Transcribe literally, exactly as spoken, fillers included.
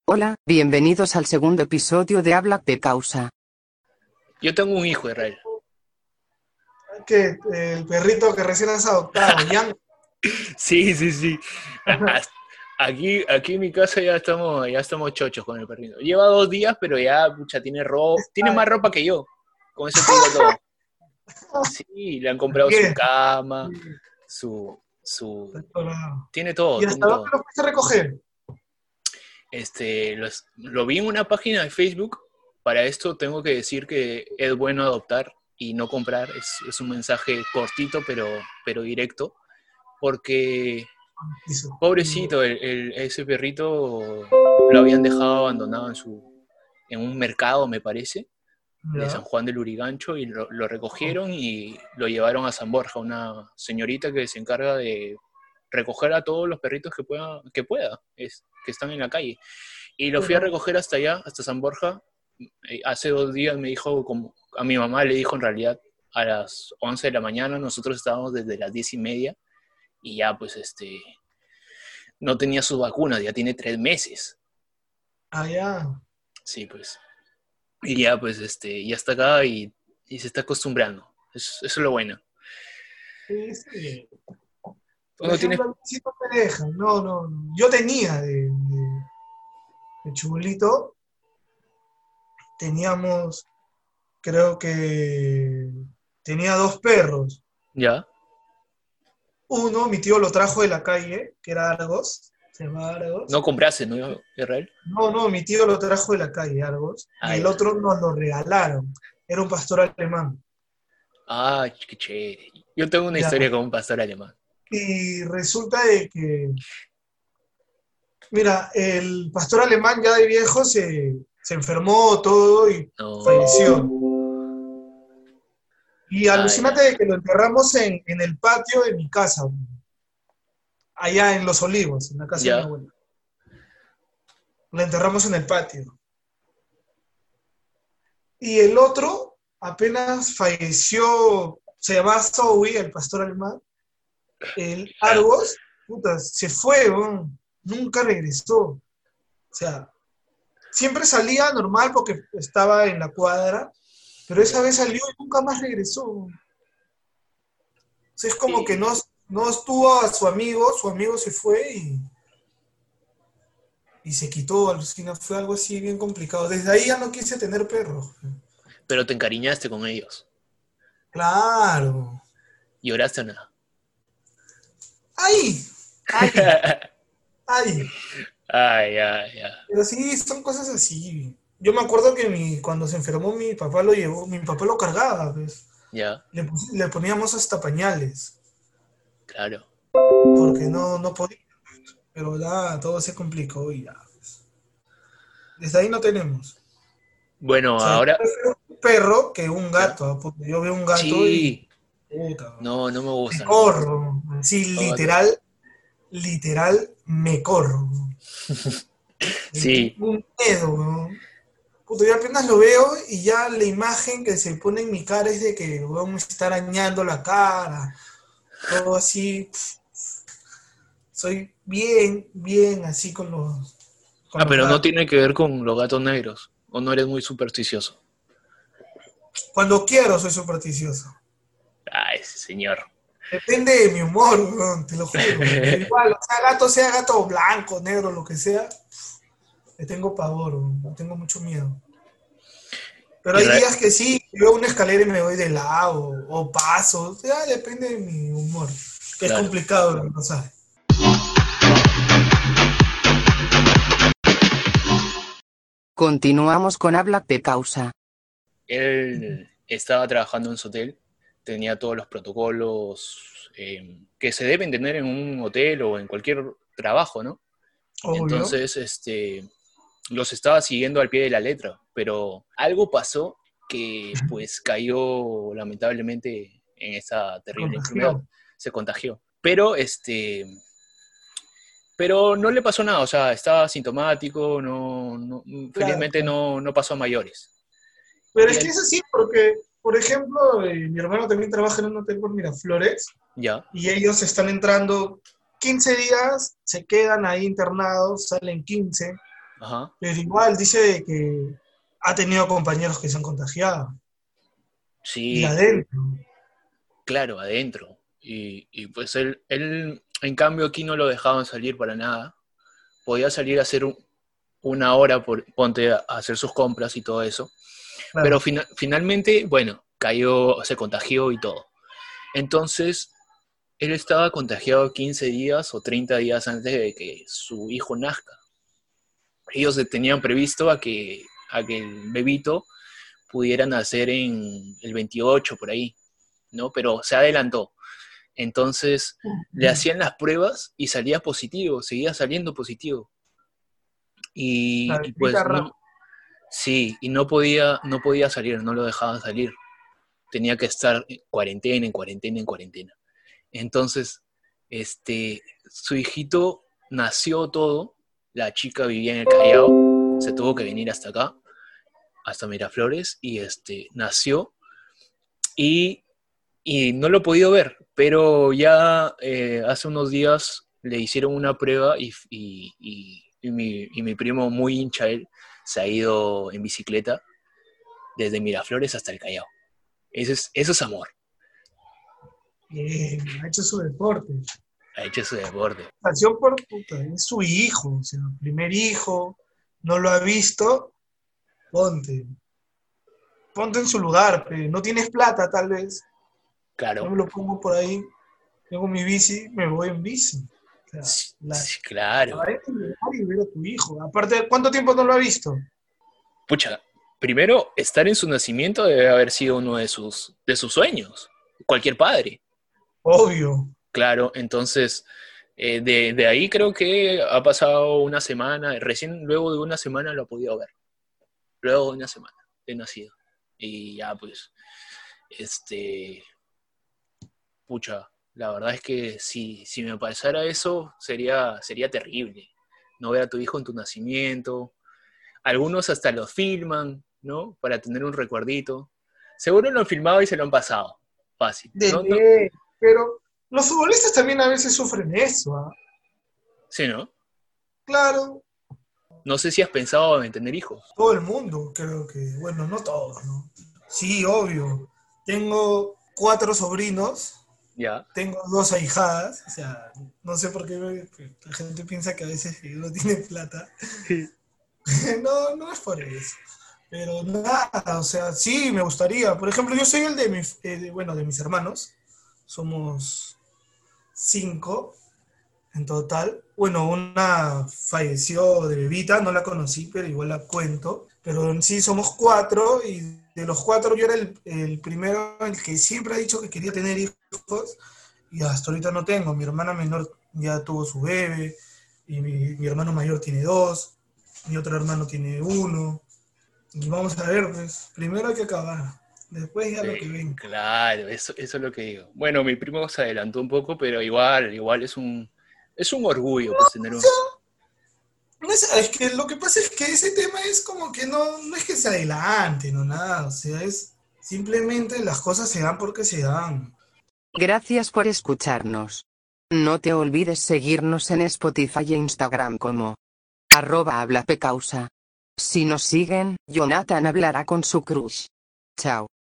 Hola, bienvenidos al segundo episodio de Habla de Causa. Yo tengo un hijo, Israel. Que el perrito que recién has adoptado, Yang. Sí, sí, sí. A- Aquí, aquí en mi casa ya estamos, ya estamos chochos con el perrito. Lleva dos días, pero ya, pucha, tiene ropa, tiene más ropa que yo. Con eso te digo todo. Sí, le han comprado su Bien. cama, su, su, tiene todo, ¿Y tiene hasta dónde todo. lo fuiste a recoger? Este, los- lo vi en una página de Facebook. Para esto tengo que decir que es bueno adoptar y no comprar. Es, es un mensaje cortito, pero, pero directo. Porque Hizo. pobrecito, el, el- ese perrito lo habían dejado abandonado en su en un mercado, me parece, de San Ya. Juan del Lurigancho, y lo, lo recogieron y lo llevaron a San Borja, una señorita que se encarga de recoger a todos los perritos que pueda, que pueda, es, que están en la calle. Y lo fui a Pero, recoger hasta allá, hasta San Borja. Eh, Hace dos días me dijo, como, a mi mamá le dijo en realidad a las once de la mañana, nosotros estábamos desde las diez y media, y ya pues este no tenía sus vacunas, ya tiene tres meses. allá. Sí, pues. Y ya, pues, este, ya está acá y, y se está acostumbrando. Eso, eso es lo bueno. Sí, está bien. Por Uno tiene... ejemplo, a mí sí no me dejan. No, no, no. Yo tenía de, de, de chulito, teníamos, creo que tenía dos perros. Ya. Uno, mi tío lo trajo de la calle, que era Argos, se llamaba No Argos. compraste, ¿no, Israel? No, no, mi tío lo trajo de la calle, Argos. Y Ah, el ya. otro nos lo regalaron. Era un pastor alemán. Ah, qué chévere. Yo tengo una Ya. historia con un pastor alemán. Y resulta de que, mira, el pastor alemán ya de viejo se, se enfermó todo y No. falleció. Y Ah, ya. alucínate de que lo enterramos en, en el patio de mi casa, allá en Los Olivos, en la casa de mi Ya. abuela. Lo enterramos en el patio. Y el otro apenas falleció, se llamaba Zoe, el pastor alemán, el Ah, Argos, puta, se fue, ¿no? Nunca regresó. O sea, siempre salía normal porque estaba en la cuadra, pero esa vez salió y nunca más regresó. O sea, es como que sí. no, no estuvo a su amigo, su amigo se fue y, y se quitó, alucina, fue algo así bien complicado. Desde ahí ya no quise tener perros. Pero te encariñaste con ellos. Claro. ¿Lloraste o nada? ¡Ay! ¡Ay! ¡Ay! Ay, ay, ay. Pero sí, son cosas así. Yo me acuerdo que mi, cuando se enfermó mi papá lo llevó, mi papá lo cargaba, pues. Ya, Le, pus- le poníamos hasta pañales, claro. porque no, no podía. Pero ya todo se complicó y ya. Pues. Desde ahí no tenemos. O Bueno, sea, yo ahora... prefiero un perro que un ¿Ya? gato, ¿ah? Porque yo veo un gato y Sí. puta, No, no me me gustan los gatos. corro. Sí, Los gatos. literal, literal, me corro. Le Sí, tengo un miedo, weón. Puta, yo apenas lo veo y ya la imagen que se pone en mi cara es de que weón, me está arañando la cara, todo así. Soy bien, bien así con los, con ah, los pero no gatos. tiene que ver con los gatos negros. ¿O no eres muy supersticioso? Cuando quiero soy supersticioso. Ah, ese señor. Depende de mi humor, weón, te lo juro. Pero igual, o sea gato, sea gato blanco, negro, lo que sea, le tengo pavor, weón, le tengo mucho miedo. Pero Y hay re- días que sí, veo una escalera y me voy de lado, o paso, o sea, depende de mi humor. Que es claro. complicado, no sabes. Continuamos con Habla de Causa. Él estaba trabajando en su hotel, tenía todos los protocolos eh, que se deben tener en un hotel o en cualquier trabajo, ¿no? Obvio. Entonces, este, los estaba siguiendo al pie de la letra, pero algo pasó que pues cayó lamentablemente en esa Se terrible enfermedad, contagió. se contagió. Pero este, pero no le pasó nada, o sea, estaba asintomático, no, no- Claro, felizmente claro. no, no pasó a mayores. Pero Y es que él, es así, porque, por ejemplo, eh, mi hermano también trabaja en un hotel por Miraflores ya, y ellos están entrando quince días, se quedan ahí internados, salen quince. Ajá. Pero igual dice que ha tenido compañeros que se han contagiado. Y Sí, adentro. claro, adentro. Y, y pues él, él, en cambio, aquí no lo dejaban salir para nada. Podía salir a hacer un- una hora, por, ponte a hacer sus compras y todo eso. Pero Claro. fina- finalmente, bueno, cayó, se contagió y todo. Entonces, él estaba contagiado quince días o treinta días antes de que su hijo nazca. Ellos tenían previsto a que, a que el bebito pudiera nacer en el veintiocho por ahí, ¿no? Pero se adelantó. Entonces, le hacían las pruebas y salía positivo, seguía saliendo positivo. Y, La y bebita pues rara. no, sí, y no podía, no podía salir, no lo dejaban salir. Tenía que estar en cuarentena, en cuarentena, en cuarentena. Entonces, este, su hijito nació todo, la chica vivía en el Callao, se tuvo que venir hasta acá, hasta Miraflores, y este, nació, y, y no lo he podido ver, pero ya eh, hace unos días le hicieron una prueba y, y, y, y mi, y mi primo, muy hincha él, se ha ido en bicicleta desde Miraflores hasta el Callao. Eso es, eso es amor, Eh, ha hecho su deporte. ha hecho su deporte. Pasión por puta, es su hijo, o sea, primer hijo, no lo ha visto, ponte. Ponte en su lugar, pe. No tienes plata, tal vez. Yo Claro, me lo pongo por ahí, tengo mi bici, me voy en bici. O sea, sí, la, sí, claro. la es llegar y ver a tu hijo. Aparte, ¿cuánto tiempo no lo ha visto? Pucha, primero, estar en su nacimiento debe haber sido uno de sus, de sus sueños. Cualquier padre, Obvio. claro. Entonces, eh, de, de ahí creo que ha pasado una semana, recién luego de una semana lo ha podido ver. Luego de una semana de nacido. Y ya, pues, este, pucha, la verdad es que si, si me pasara eso, sería, sería terrible. No ver a tu hijo en tu nacimiento. Algunos hasta lo filman, ¿no? Para tener un recuerdito. Seguro lo han filmado y se lo han pasado. Fácil. De No, no. ley. Pero los futbolistas también a veces sufren eso, ¿ah? Sí, ¿no? Claro, No sé si has pensado en tener hijos. todo el mundo, creo que, bueno, no todos, ¿no? Sí, obvio. Tengo cuatro sobrinos, Ya. tengo dos ahijadas, o sea, no sé por qué me- la gente piensa que a veces que uno tiene plata. No, no es por eso. Pero nada, o sea, sí, me gustaría. Por ejemplo, yo soy el de, mi, eh, de- bueno, de mis hermanos. Somos cinco en total. Bueno, una falleció de bebita, no la conocí, pero igual la cuento. Pero en sí somos cuatro y de los cuatro yo era el, el primero, el que siempre ha dicho que quería tener hijos y hasta ahorita no tengo. Mi hermana menor ya tuvo su bebé y mi, mi hermano mayor tiene dos, mi otro hermano tiene uno. Y vamos a ver, pues primero hay que acabar, después ya lo Sí, que venga. claro, eso, eso es lo que digo. Bueno, mi primo se adelantó un poco, pero igual, igual es un, es un orgullo, pues, tener un... No es, es que lo que pasa es que ese tema es como que no, no es que se adelante, no nada, o sea, es simplemente las cosas se dan porque se dan. Gracias por escucharnos. No te olvides seguirnos en Spotify e Instagram como arroba hablapecausa. Si nos siguen, Jonathan hablará con su crush. Chao.